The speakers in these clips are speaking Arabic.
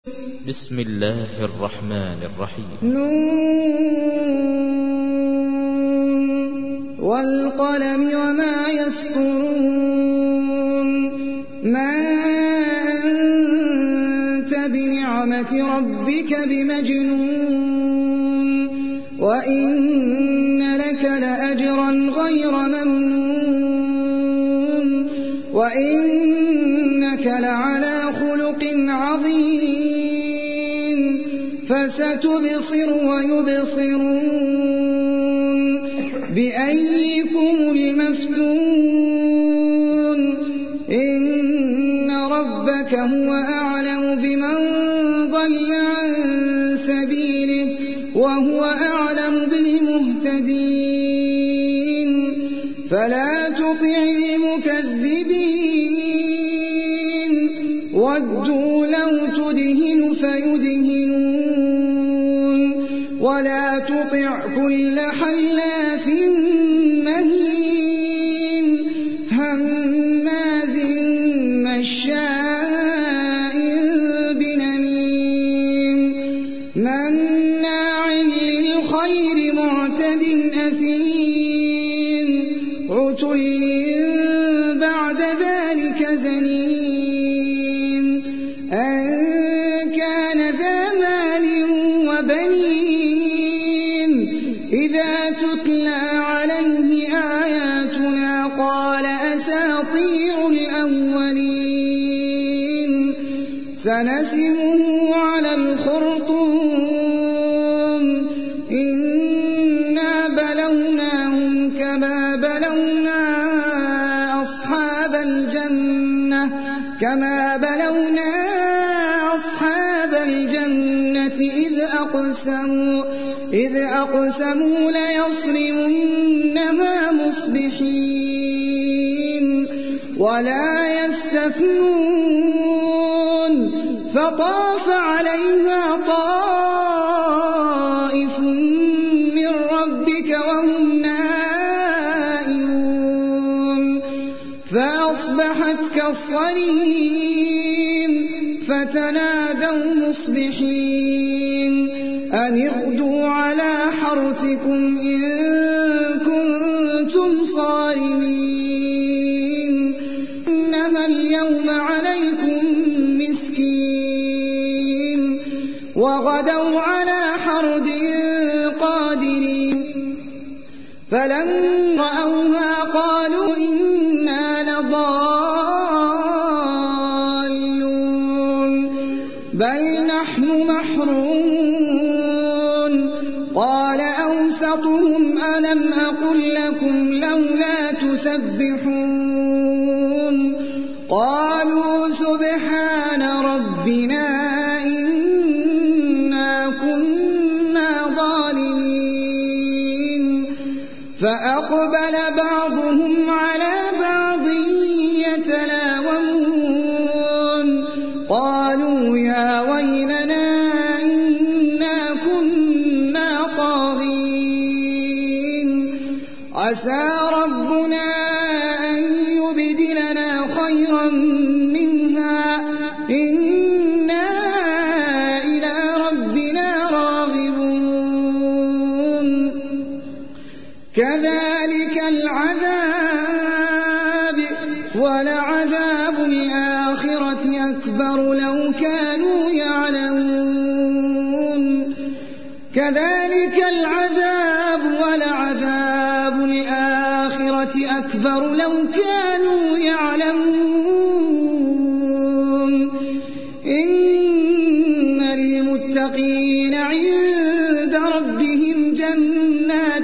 بسم الله الرحمن الرحيم. والقلم وما يسطرون. ما أنت بنعمة ربك بمجنون وإن لك لأجرا غير ممنون وإنك لعلى خلق عظيم فستبصر ويبصرون بأيكم المفتون إن ربك هو أعلم بمن ضل عن سبيله وهو أعلم بالمهتدين فلا تطع المكذبين ودوا لو تدهن فيدهنون ولا تطع كل حلاف مهين هماز مشاء بنميم مناع للخير معتد أثيم عتل بعد ذلك زنيم أن كان ذا مال وبنين إذا تتلى عليه آياتنا قال أساطير الأولين سنسمه على الخرطوم إنا بلوناهم كما بلونا أصحاب الجنة إذ أقسموا ليصرمنها مصبحين ولا يستثنون فطاف عليها طائف من ربك وهم نائمون فأصبحت كالصريم فتنادوا مصبحين أن اغدوا على حرثكم إن كنتم صارمين إنما اليوم عليكم مسكين وغدوا على حرد قادرين فلما رأوها قالوا إنا لضالون بل نحن محرومون قال أوسطهم ألم أقل لكم لولا تسبحون قالوا سبحان ربنا إنا كنا ظالمين فأقبل بعضهم على بعض يتلاومون قالوا يا ويلنا إنا كنا طاغين عسى ربنا أن يبدلنا خيرا منها إنا إلى ربنا راغبون كذلك العذاب ولعذاب الآخرة أكبر لو كانوا يعلمون كذلك العذاب ولعذاب الآخرة أكبر لو كانوا يعلمون إن للمتقين عند ربهم جنات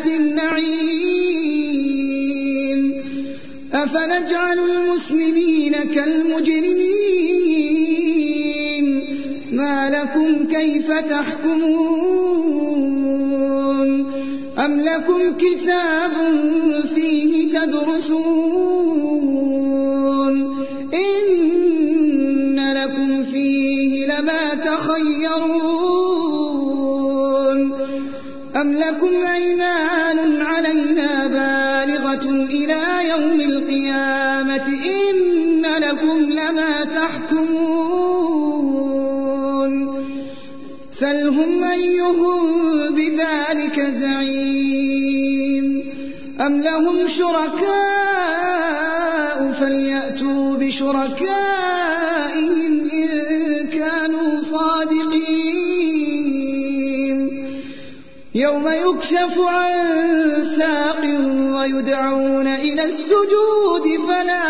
النعيم أفنجعل المسلمين كالمجرمين ما لكم كيف تحكمون أم لكم كتاب فيه تدرسون إن لكم فيه لما تخيرون أم لكم أيمان علينا بالغة إلى يوم القيامة إن لكم لما تحكمون سلهم أيهم بذلك زعيم أم لهم شركاء فليأتوا بشركائهم إن كانوا صادقين يوم يكشف عن ساق ويدعون إلى السجود فلا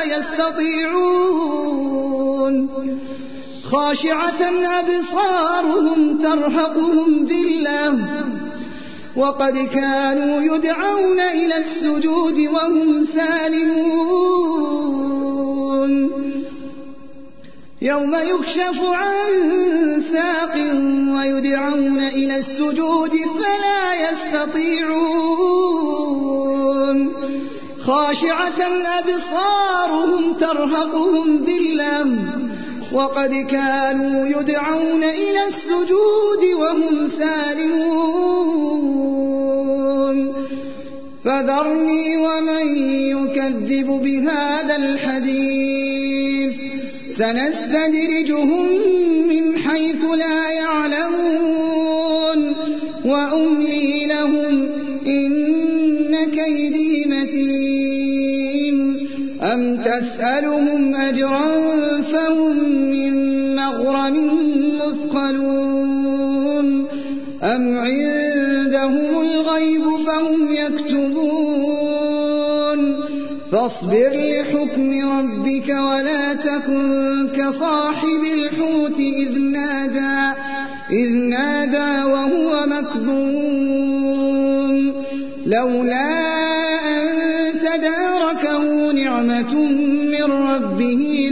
يستطيعون خاشعة أبصارهم ترهقهم ذلة وقد كانوا يدعون إلى السجود وهم سالمون يوم يكشف عن ساق ويدعون إلى السجود فلا يستطيعون خاشعة أبصارهم ترهقهم ذلة وقد كانوا يدعون إلى السجود وهم سالمون فذرني ومن يكذب بهذا الحديث سنستدرجهم من حيث لا يعلمون وأملي لهم إن كيدي متين أم تسألهم أجرا فهم من مغرم مثقلون أم عندهم الغيب فهم يكتبون فاصبر لحكم ربك ولا تكن كصاحب الحوت إذ نادى وهو مكظوم لولا أن تداركه نعمة من ربه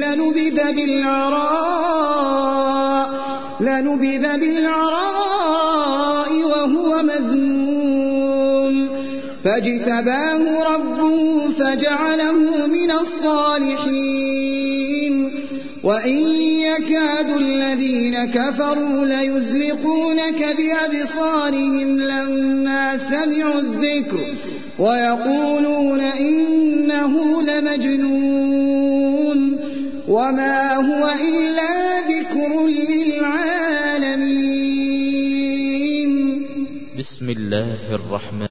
لنبذ بالعراء وهو مذموم فاجتباه ربه فجعله من الصالحين وإن يكاد الذين كفروا ليزلقونك بأبصارهم لما سمعوا الذكر ويقولون إنه لمجنون وما هو إلا ذكر للعالمين. بسم الله الرحمن